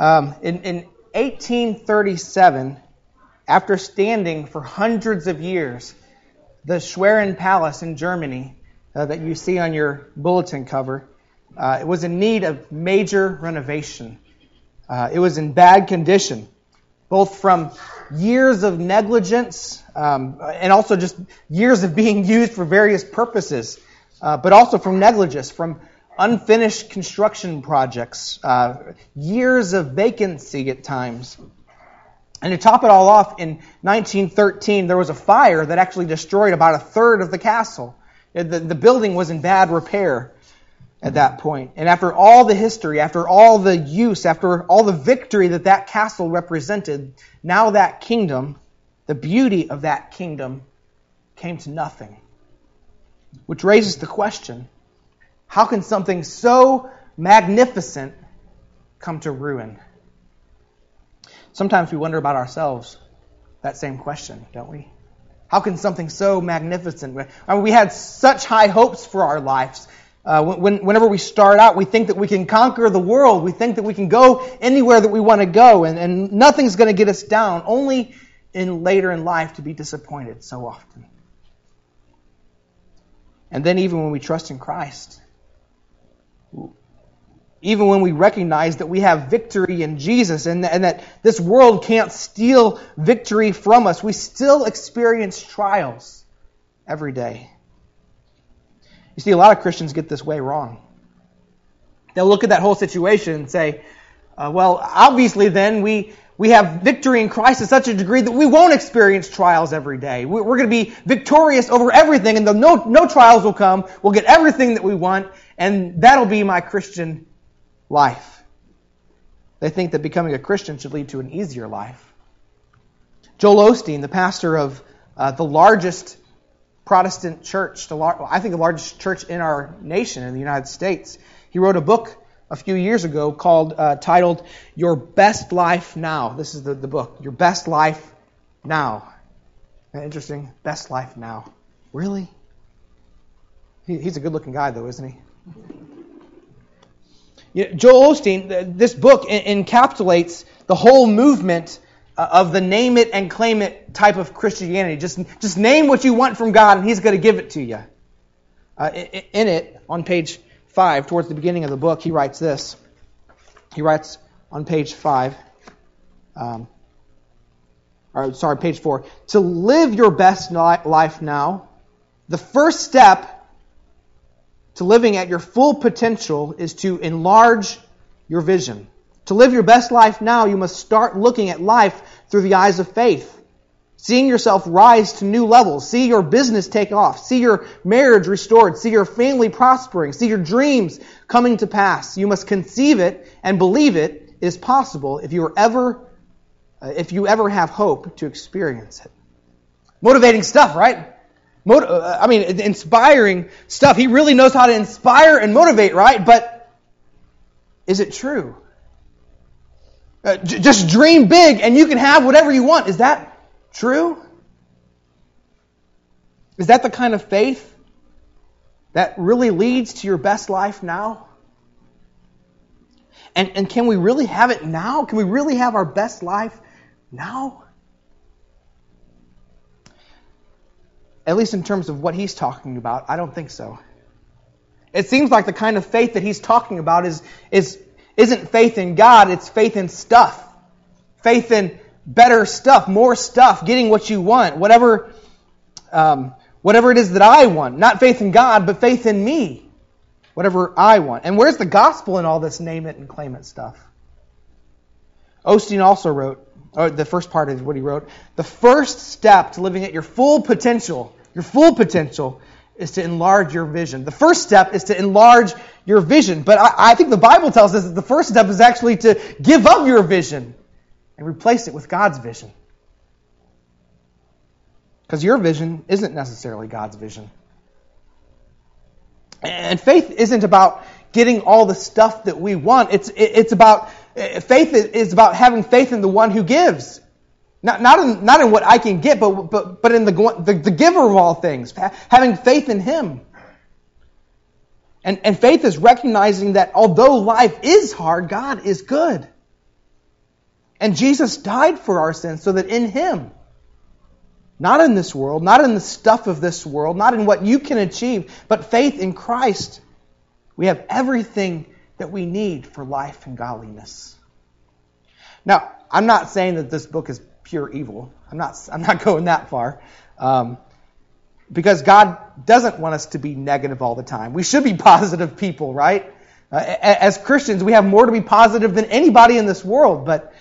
In 1837, after standing for hundreds of years, the Schwerin Palace in Germany that you see on your bulletin cover, it was in need of major renovation. It was in bad condition, both from years of negligence and also just years of being used for various purposes, but also from negligence, from unfinished construction projects, years of vacancy at times. And to top it all off, in 1913, there was a fire that actually destroyed about a third of the castle. The building was in bad repair at that point. And after all the history, after all the use, after all the victory that castle represented, now that kingdom, the beauty of that kingdom, came to nothing. Which raises the question, how can something so magnificent come to ruin? Sometimes we wonder about ourselves that same question, don't we? How can something so magnificent? I mean, we had such high hopes for our lives. Whenever we start out, we think that we can conquer the world. We think that we can go anywhere that we want to go, and nothing's going to get us down, only later in life to be disappointed so often. And then even when we trust in Christ, even when we recognize that we have victory in Jesus and that this world can't steal victory from us, we still experience trials every day. You see, a lot of Christians get this way wrong. They'll look at that whole situation and say, well, obviously then we have victory in Christ to such a degree that we won't experience trials every day. We're going to be victorious over everything, and no trials will come. We'll get everything that we want, and that'll be my Christian life. They think that becoming a Christian should lead to an easier life. Joel Osteen, the pastor of the largest Protestant church, I think the largest church in our nation, in the United States, he wrote a book a few years ago titled Your Best Life Now. This is the book, Your Best Life Now. Isn't that interesting? Best Life Now. Really? He's a good-looking guy, though, isn't he? Joel Osteen, this book encapsulates the whole movement of the name it and claim it type of Christianity. Just name what you want from God and He's going to give it to you. In it, on page 5, towards the beginning of the book, he writes this. He writes on page 5, page 4, to live your best life now, the first step to living at your full potential is to enlarge your vision. To live your best life now, you must start looking at life through the eyes of faith. Seeing yourself rise to new levels. See your business take off. See your marriage restored. See your family prospering. See your dreams coming to pass. You must conceive it and believe it is possible if you ever have hope to experience it. Motivating stuff, right? Inspiring stuff. He really knows how to inspire and motivate, right? But is it true? Just dream big and you can have whatever you want. Is that true? Is that the kind of faith that really leads to your best life now? And can we really have it now? Can we really have our best life now? At least in terms of what he's talking about, I don't think so. It seems like the kind of faith that he's talking about isn't faith in God, it's faith in stuff. Faith in better stuff, more stuff, getting what you want, whatever it is that I want. Not faith in God, but faith in me. Whatever I want. And where's the gospel in all this name it and claim it stuff? Osteen also wrote, or the first part of what he wrote, the first step to living at your full potential is to enlarge your vision. The first step is to enlarge your vision. But I think the Bible tells us that the first step is actually to give up your vision and replace it with God's vision. Because your vision isn't necessarily God's vision. And faith isn't about getting all the stuff that we want. It's about faith is about having faith in the one who gives. Not in what I can get, but in the giver of all things. Having faith in Him. And faith is recognizing that although life is hard, God is good. And Jesus died for our sins so that in Him, not in this world, not in the stuff of this world, not in what you can achieve, but faith in Christ, we have everything that we need for life and godliness. Now, I'm not saying that this book is pure evil. I'm not going that far. Because God doesn't want us to be negative all the time. We should be positive people, right? As Christians, we have more to be positive than anybody in this world, but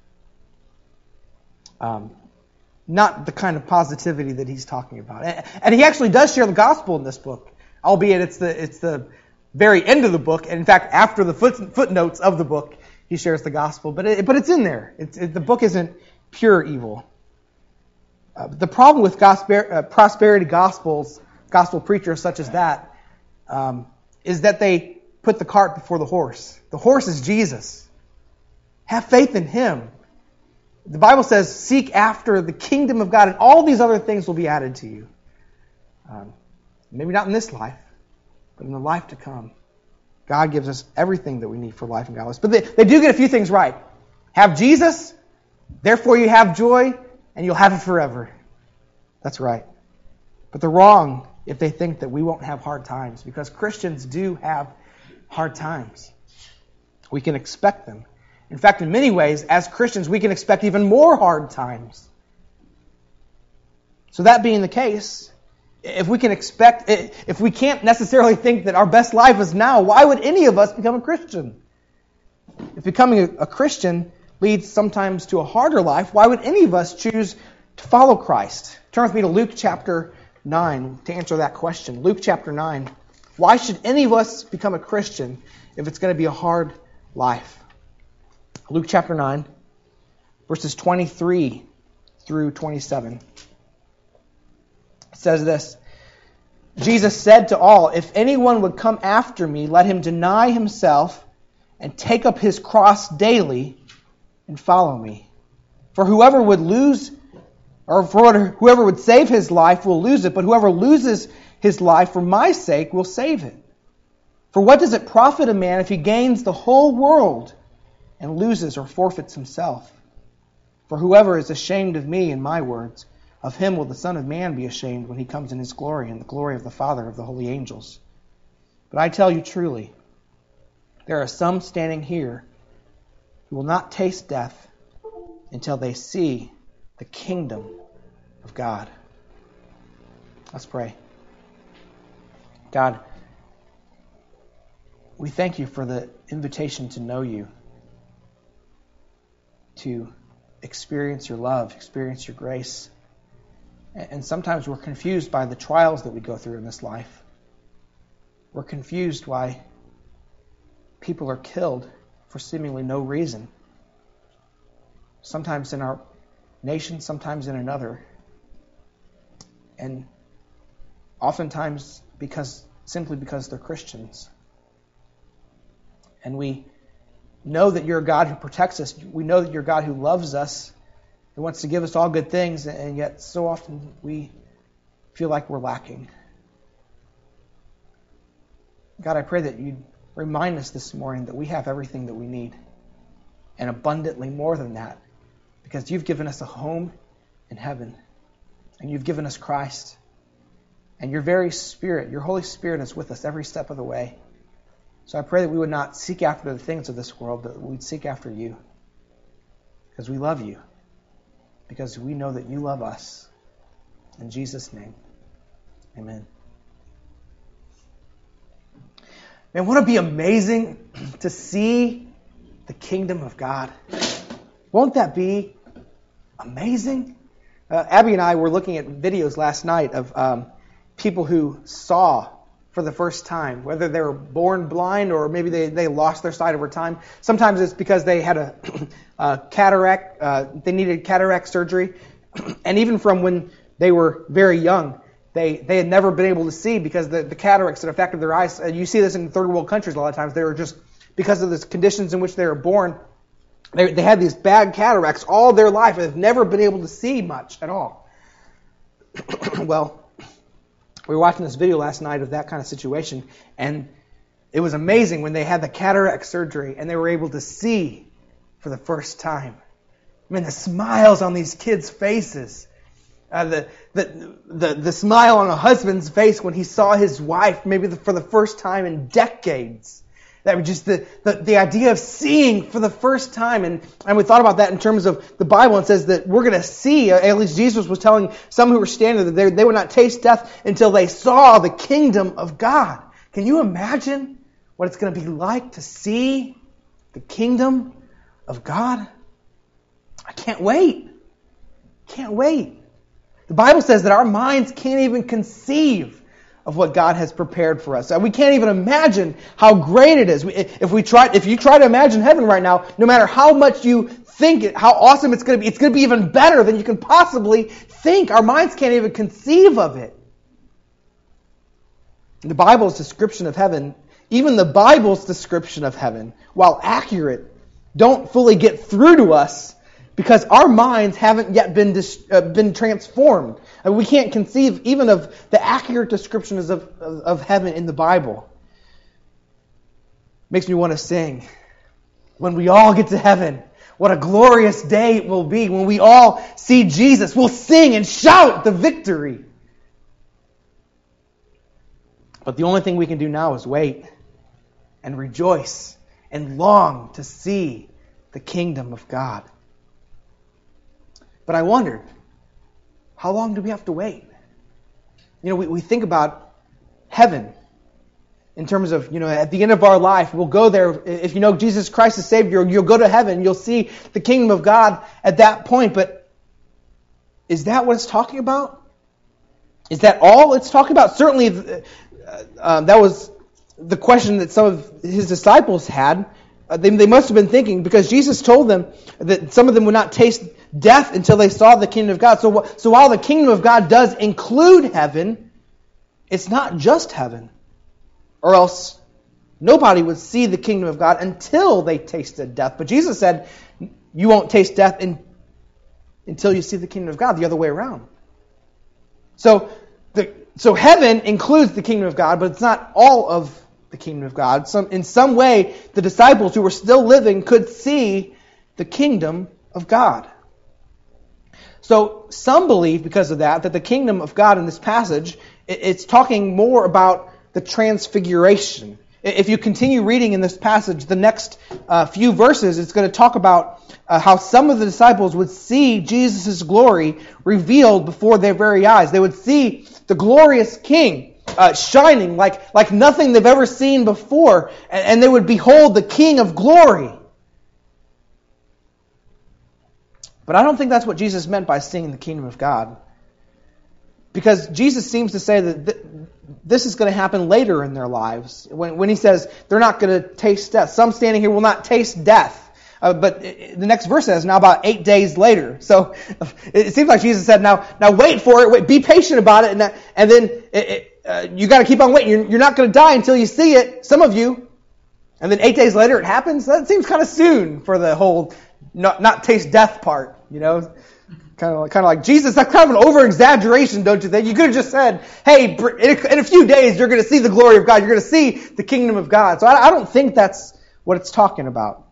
not the kind of positivity that he's talking about. And he actually does share the gospel in this book, albeit it's the very end of the book. And in fact, after the footnotes of the book, he shares the gospel. But it's in there. The book isn't pure evil. The problem with prosperity gospel preachers such as that, is that they put the cart before the horse. The horse is Jesus. Have faith in Him. The Bible says, seek after the kingdom of God, and all these other things will be added to you. Maybe not in this life, but in the life to come. God gives us everything that we need for life and godliness. But they do get a few things right. Have Jesus, therefore you have joy, and you'll have it forever. That's right. But they're wrong if they think that we won't have hard times, because Christians do have hard times. We can expect them. In fact, in many ways, as Christians, we can expect even more hard times. So that being the case, if we can't necessarily think that our best life is now, why would any of us become a Christian? If becoming a Christian leads sometimes to a harder life, why would any of us choose to follow Christ? Turn with me to Luke chapter 9 to answer that question. Luke chapter 9. Why should any of us become a Christian if it's going to be a hard life? Luke chapter 9, verses 23 through 27. It says this: Jesus said to all, "If anyone would come after me, let him deny himself and take up his cross daily and follow me. For whoever would save his life will lose it, but whoever loses his life for my sake will save it. For what does it profit a man if he gains the whole world and loses or forfeits himself? For whoever is ashamed of me and my words, of him will the Son of Man be ashamed when he comes in his glory and the glory of the Father and of the holy angels. But I tell you truly, there are some standing here who will not taste death until they see the kingdom of God." Let's pray. God, we thank you for the invitation to know you, to experience your love, experience your grace. And sometimes we're confused by the trials that we go through in this life. We're confused why people are killed for seemingly no reason. Sometimes in our nation, sometimes in another. And oftentimes simply because they're Christians. And we know that you're a God who protects us. We know that you're a God who loves us and wants to give us all good things, and yet so often we feel like we're lacking. God, I pray that you'd remind us this morning that we have everything that we need, and abundantly more than that, because you've given us a home in heaven, and you've given us Christ, and your very Spirit, your Holy Spirit, is with us every step of the way. So I pray that we would not seek after the things of this world, but we'd seek after you, because we love you, because we know that you love us. In Jesus' name, amen. Man, wouldn't it be amazing to see the kingdom of God? Won't that be amazing? Abby and I were looking at videos last night of people who saw for the first time, whether they were born blind or maybe they lost their sight over time. Sometimes it's because they had a cataract, they needed cataract surgery. And even from when they were very young, they had never been able to see because the cataracts that affected their eyes. You see this in third world countries a lot of times. They were just, because of the conditions in which they were born, they had these bad cataracts all their life and they've never been able to see much at all. Well, we were watching this video last night of that kind of situation, and it was amazing when they had the cataract surgery and they were able to see for the first time. I mean, the smiles on these kids' faces. The smile on a husband's face when he saw his wife, maybe for the first time in decades. That was just the idea of seeing for the first time. And we thought about that in terms of the Bible. It says that we're going to see, at least Jesus was telling some who were standing there, that they would not taste death until they saw the kingdom of God. Can you imagine what it's going to be like to see the kingdom of God? I can't wait. Can't wait. The Bible says that our minds can't even conceive of what God has prepared for us. We can't even imagine how great it is. If you try to imagine heaven right now, no matter how much you think how awesome it's going to be even better than you can possibly think. Our minds can't even conceive of it. The Bible's description of heaven, even the Bible's description of heaven, while accurate, don't fully get through to us because our minds haven't yet been transformed. We can't conceive even of the accurate descriptions of heaven in the Bible. Makes me want to sing. When we all get to heaven, what a glorious day it will be when we all see Jesus. We'll sing and shout the victory. But the only thing we can do now is wait and rejoice and long to see the kingdom of God. But I wondered, how long do we have to wait? We think about heaven in terms of, at the end of our life, we'll go there. If you know Jesus Christ is Savior, you'll go to heaven. You'll see the kingdom of God at that point. But is that what it's talking about? Is that all it's talking about? Certainly, that was the question that some of his disciples had. They must have been thinking, because Jesus told them that some of them would not taste death until they saw the kingdom of God. So while the kingdom of God does include heaven, it's not just heaven. Or else nobody would see the kingdom of God until they tasted death. But Jesus said, you won't taste death until you see the kingdom of God, the other way around. So heaven includes the kingdom of God, but it's not all of the kingdom of God. In some way, the disciples who were still living could see the kingdom of God. So some believe, because of that the kingdom of God in this passage, it's talking more about the transfiguration. If you continue reading in this passage, the next few verses, it's going to talk about how some of the disciples would see Jesus' glory revealed before their very eyes. They would see the glorious King shining like nothing they've ever seen before, and they would behold the King of glory. But I don't think that's what Jesus meant by seeing the kingdom of God. Because Jesus seems to say that this is going to happen later in their lives. When he says they're not going to taste death. Some standing here will not taste death. But the next verse says, now about 8 days later. So it seems like Jesus said, now wait for it. Wait, be patient about it. And then you got to keep on waiting. You're not going to die until you see it. Some of you. And then 8 days later it happens. That seems kind of soon for the whole not taste death part. Kind of like Jesus. That's kind of an over-exaggeration, don't you think? You could have just said, hey, in a few days you're going to see the glory of God. You're going to see the kingdom of God. So I don't think that's what it's talking about.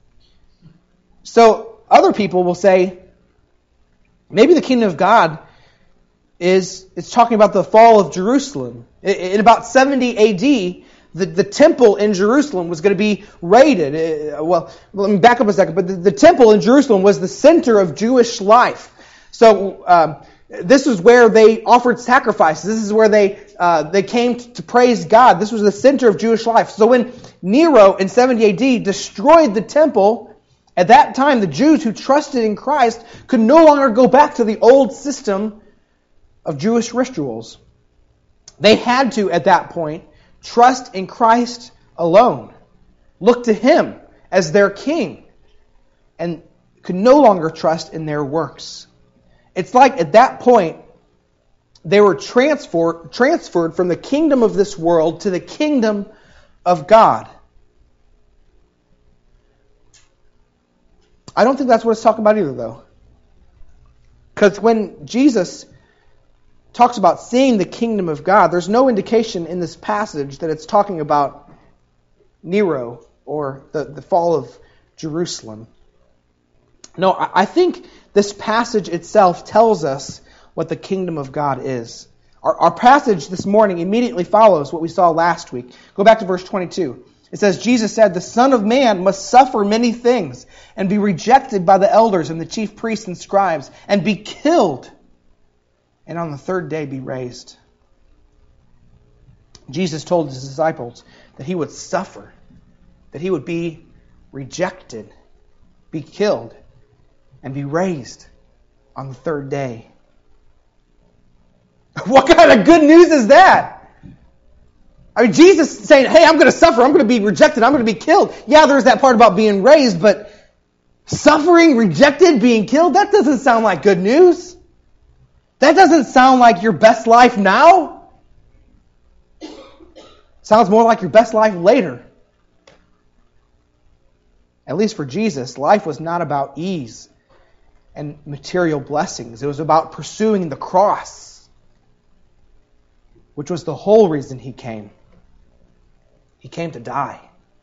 So other people will say, maybe the kingdom of God it's talking about the fall of Jerusalem. In about 70 A.D., the temple in Jerusalem was going to be raided. Well, let me back up a second. But the temple in Jerusalem was the center of Jewish life. So this is where they offered sacrifices. This is where they came to praise God. This was the center of Jewish life. So when Nero in 70 A.D. destroyed the temple, at that time the Jews who trusted in Christ could no longer go back to the old system of Jewish rituals. They had to, at that point, trust in Christ alone. Look to Him as their King. And could no longer trust in their works. It's like at that point, they were transferred from the kingdom of this world to the kingdom of God. I don't think that's what it's talking about either, though. Because when Jesus talks about seeing the kingdom of God, there's no indication in this passage that it's talking about Nero or the fall of Jerusalem. No, I think this passage itself tells us what the kingdom of God is. Our passage this morning immediately follows what we saw last week. Go back to verse 22. It says, Jesus said, "The Son of Man must suffer many things and be rejected by the elders and the chief priests and scribes and be killed, and on the third day be raised." Jesus told his disciples that he would suffer, that he would be rejected, be killed, and be raised on the third day. What kind of good news is that? I mean, Jesus saying, hey, I'm going to suffer, I'm going to be rejected, I'm going to be killed. Yeah, there's that part about being raised, but suffering, rejected, being killed, that doesn't sound like good news. That doesn't sound like your best life now. Sounds more like your best life later. At least for Jesus, life was not about ease and material blessings. It was about pursuing the cross, which was the whole reason he came. He came to die.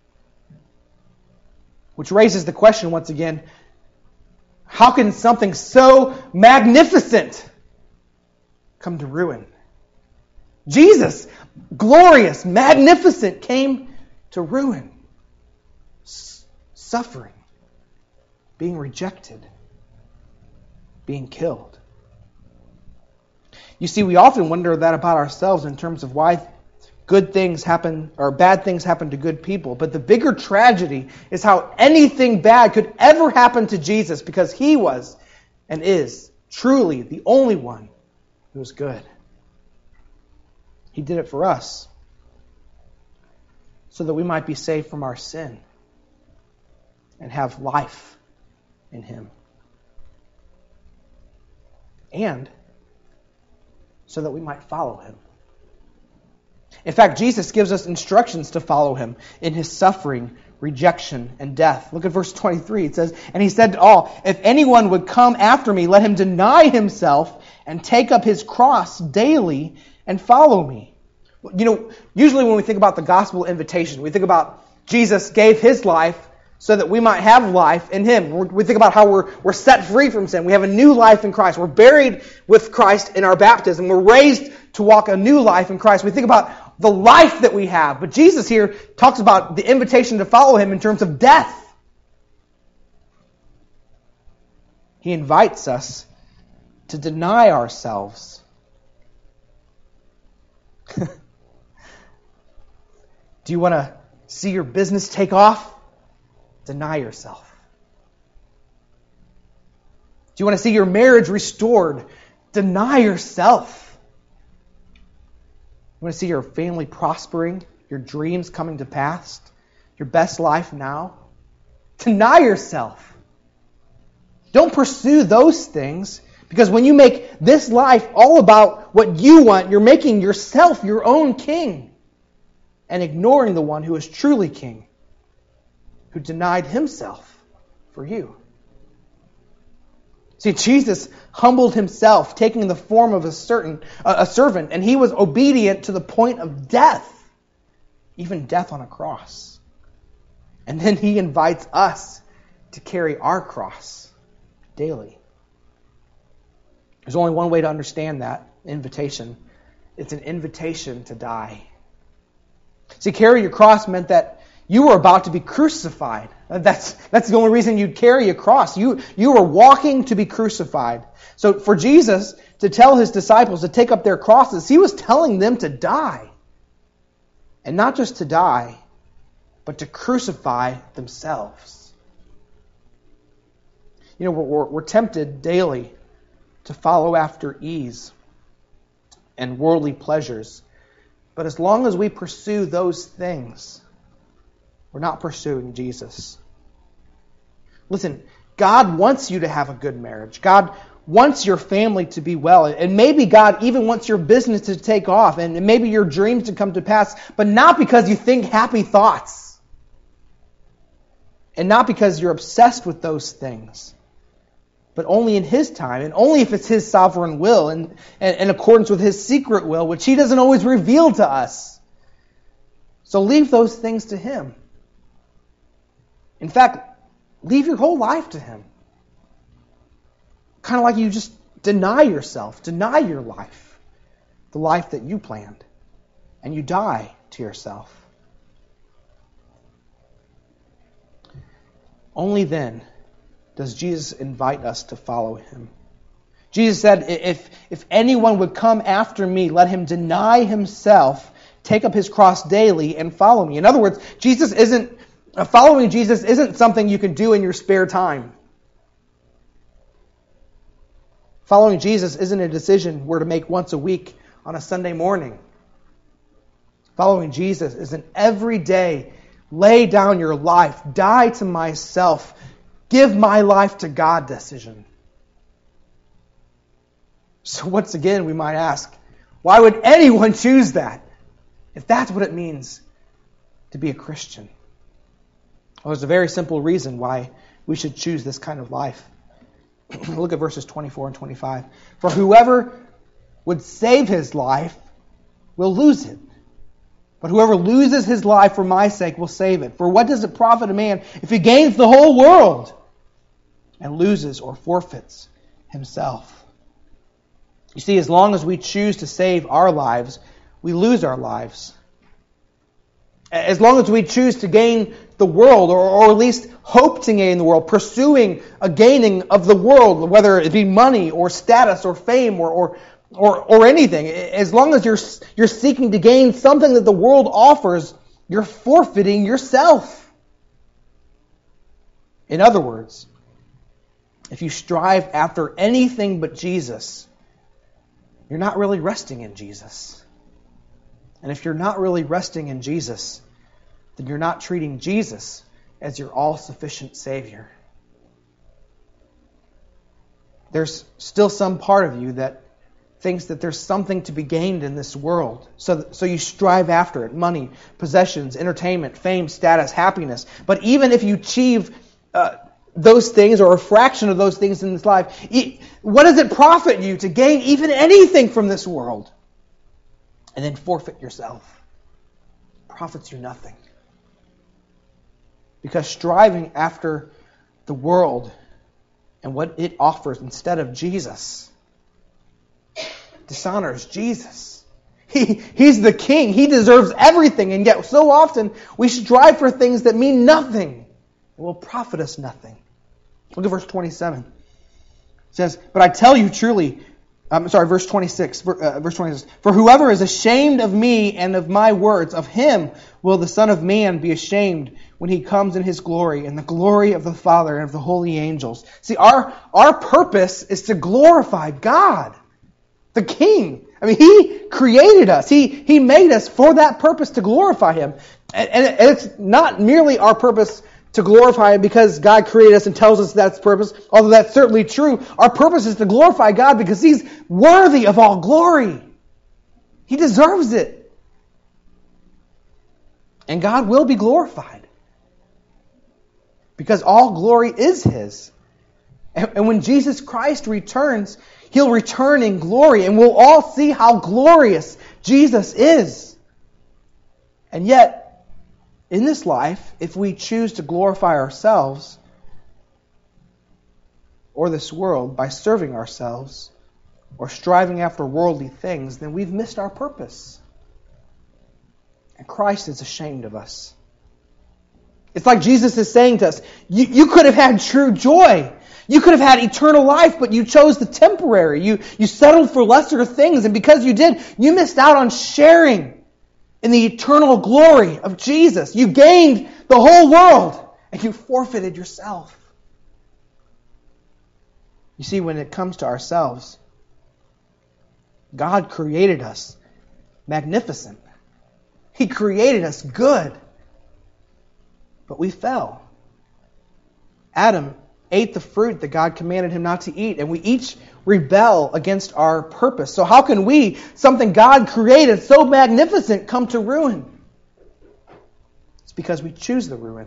Which raises the question once again, how can something so magnificent come to ruin? Jesus, glorious, magnificent, came to ruin. Suffering, being rejected, being killed. You see, we often wonder that about ourselves in terms of why good things happen or bad things happen to good people. But the bigger tragedy is how anything bad could ever happen to Jesus, because he was and is truly the only one who is good. He did it for us so that we might be saved from our sin and have life in him. And so that we might follow him. In fact, Jesus gives us instructions to follow him in his suffering, rejection, and death. Look at verse 23. It says, "And he said to all, if anyone would come after me, let him deny himself and take up his cross daily and follow me." You know, usually when we think about the gospel invitation, we think about Jesus gave his life so that we might have life in him. We think about how we're set free from sin. We have a new life in Christ. We're buried with Christ in our baptism. We're raised to walk a new life in Christ. We think about the life that we have. But Jesus here talks about the invitation to follow him in terms of death. He invites us to deny ourselves. Do you want to see your business take off? Deny yourself. Do you want to see your marriage restored? Deny yourself. You want to see your family prospering, your dreams coming to pass, your best life now? Deny yourself. Don't pursue those things, because when you make this life all about what you want, you're making yourself your own king and ignoring the one who is truly king, who denied himself for you. See, Jesus humbled himself, taking the form of a servant, and he was obedient to the point of death, even death on a cross. And then he invites us to carry our cross daily. There's only one way to understand that invitation. It's an invitation to die. See, carry your cross meant that you were about to be crucified. That's the only reason you'd carry a cross. You were walking to be crucified. So for Jesus to tell his disciples to take up their crosses, he was telling them to die. And not just to die, but to crucify themselves. You know, we're tempted daily to follow after ease and worldly pleasures. But as long as we pursue those things, we're not pursuing Jesus. Listen, God wants you to have a good marriage. God wants your family to be well. And maybe God even wants your business to take off and maybe your dreams to come to pass, but not because you think happy thoughts. And not because you're obsessed with those things. But only in his time, and only if it's his sovereign will and in accordance with his secret will, which he doesn't always reveal to us. So leave those things to him. In fact, leave your whole life to him. kind of like you just deny yourself, deny your life, the life that you planned, and you die to yourself. Only then does Jesus invite us to follow him. Jesus said, if anyone would come after me, let him deny himself, take up his cross daily, and follow me. In other words, following Jesus isn't something you can do in your spare time. Following Jesus isn't a decision we're to make once a week on a Sunday morning. Following Jesus is an everyday, lay down your life, die to myself, give my life to God decision. So once again, we might ask, why would anyone choose that if that's what it means to be a Christian? Well, there's a very simple reason why we should choose this kind of life. Look at verses 24 and 25. For whoever would save his life will lose it. But whoever loses his life for my sake will save it. For what does it profit a man if he gains the whole world and loses or forfeits himself? You see, as long as we choose to save our lives, we lose our lives. As long as we choose to gain the world, or at least hope to gain the world, pursuing a gaining of the world, whether it be money or status or fame or anything, as long as you're seeking to gain something that the world offers, you're forfeiting yourself. In other words, if you strive after anything but Jesus, you're not really resting in Jesus. And if you're not really resting in Jesus, then you're not treating Jesus as your all-sufficient Savior. There's still some part of you that thinks that there's something to be gained in this world. So you strive after it. Money, possessions, entertainment, fame, status, happiness. But even if you achieve those things or a fraction of those things in this life, what does it profit you to gain even anything from this world and then forfeit yourself? It profits you nothing. Because striving after the world and what it offers instead of Jesus dishonors Jesus. He's the king. He deserves everything. And yet so often we strive for things that mean nothing and will profit us nothing. Look at verse 27. It says, but I tell you truly, verse 26. Verse 26. For whoever is ashamed of me and of my words, of him will the Son of Man be ashamed when he comes in his glory and the glory of the Father and of the holy angels. See, our purpose is to glorify God, the King. I mean, He created us. He made us for that purpose, to glorify Him. And it's not merely our purpose to glorify Him because God created us and tells us that's the purpose, although that's certainly true. Our purpose is to glorify God because He's worthy of all glory. He deserves it. And God will be glorified because all glory is His. And when Jesus Christ returns, He'll return in glory, and we'll all see how glorious Jesus is. And yet, in this life, if we choose to glorify ourselves or this world by serving ourselves or striving after worldly things, then we've missed our purpose. And Christ is ashamed of us. It's like Jesus is saying to us, you could have had true joy. You could have had eternal life, but you chose the temporary. You settled for lesser things, and because you did, you missed out on sharing in the eternal glory of Jesus. You gained the whole world, and you forfeited yourself. You see, when it comes to ourselves, God created us magnificent. He created us good. But we fell. Adam ate the fruit that God commanded him not to eat, and we each rebel against our purpose. So how can we, something God created so magnificent, come to ruin? It's because we choose the ruin.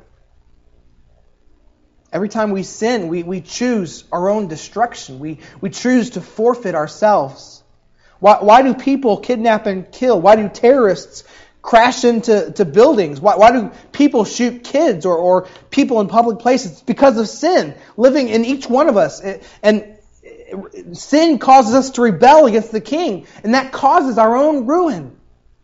Every time we sin, we choose our own destruction. We choose to forfeit ourselves. Why do people kidnap and kill? Why do terrorists crash into buildings? Why do people shoot kids or people in public places? It's because of sin living in each one of us. And Sin causes us to rebel against the King, and that causes our own ruin.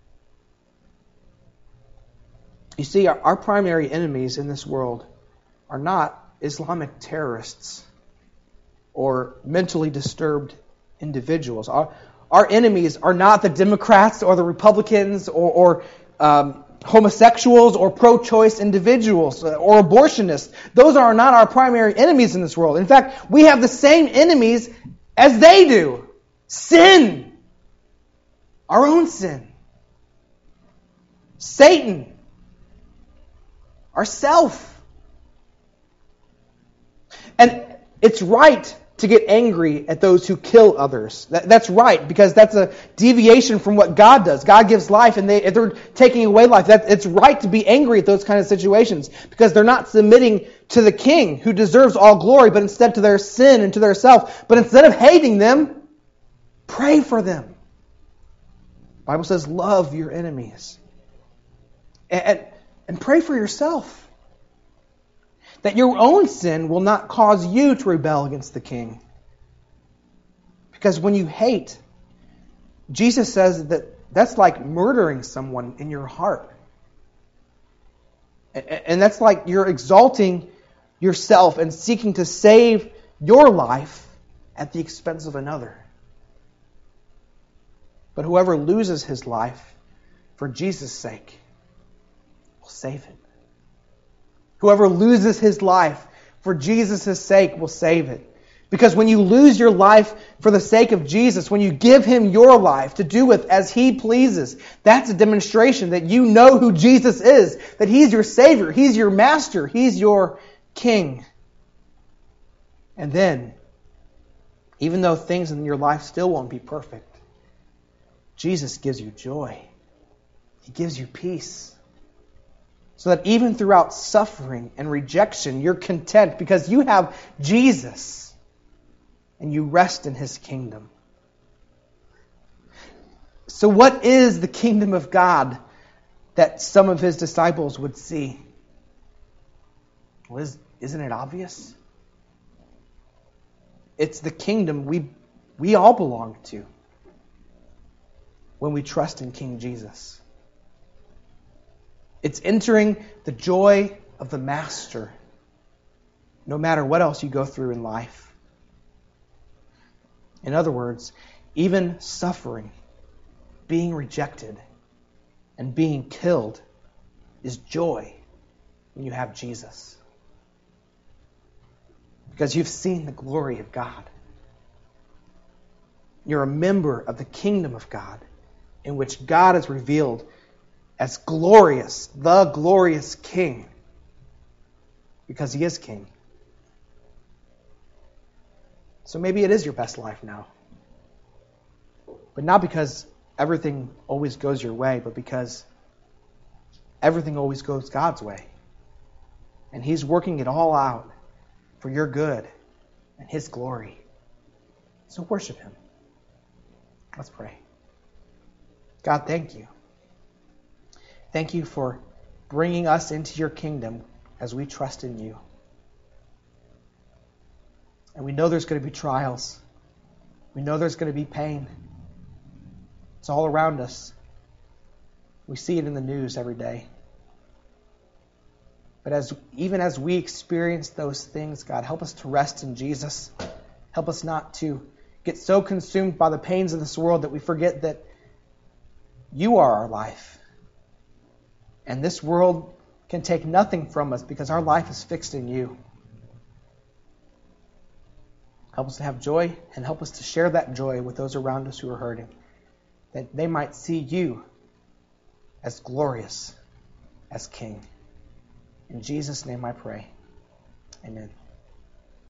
You see, our primary enemies in this world are not Islamic terrorists or mentally disturbed individuals. Our enemies are not the Democrats or the Republicans or homosexuals or pro-choice individuals or abortionists. Those are not our primary enemies in this world. In fact, we have the same enemies as they do. Sin. Our own sin. Satan. Ourself. And it's right to get angry at those who kill others. That's right, because that's a deviation from what God does. God gives life, and if they're taking away life, it's right to be angry at those kind of situations, because they're not submitting to the King, who deserves all glory, but instead to their sin and to their self. But instead of hating them, pray for them. The Bible says, love your enemies. And pray for yourself, that your own sin will not cause you to rebel against the King. Because when you hate, Jesus says that that's like murdering someone in your heart. And that's like you're exalting yourself and seeking to save your life at the expense of another. But whoever loses his life for Jesus' sake will save it. Whoever loses his life for Jesus' sake will save it. Because when you lose your life for the sake of Jesus, when you give him your life to do with as he pleases, that's a demonstration that you know who Jesus is, that he's your Savior, he's your Master, he's your King. And then, even though things in your life still won't be perfect, Jesus gives you joy. He gives you peace. So that even throughout suffering and rejection, you're content because you have Jesus and you rest in his kingdom. So what is the kingdom of God that some of his disciples would see? Well, isn't it obvious? It's the kingdom we all belong to when we trust in King Jesus. It's entering the joy of the Master, no matter what else you go through in life. In other words, even suffering, being rejected, and being killed is joy when you have Jesus. Because you've seen the glory of God. You're a member of the kingdom of God, in which God is revealed as glorious, the glorious King, because he is King. So maybe it is your best life now. But not because everything always goes your way, but because everything always goes God's way. And he's working it all out for your good and his glory. So worship him. Let's pray. God, thank you. Thank you for bringing us into your kingdom as we trust in you. And we know there's going to be trials. We know there's going to be pain. It's all around us. We see it in the news every day. But even as we experience those things, God, help us to rest in Jesus. Help us not to get so consumed by the pains of this world that we forget that you are our life. And this world can take nothing from us because our life is fixed in you. Help us to have joy and help us to share that joy with those around us who are hurting, that they might see you as glorious as King. In Jesus' name I pray. Amen.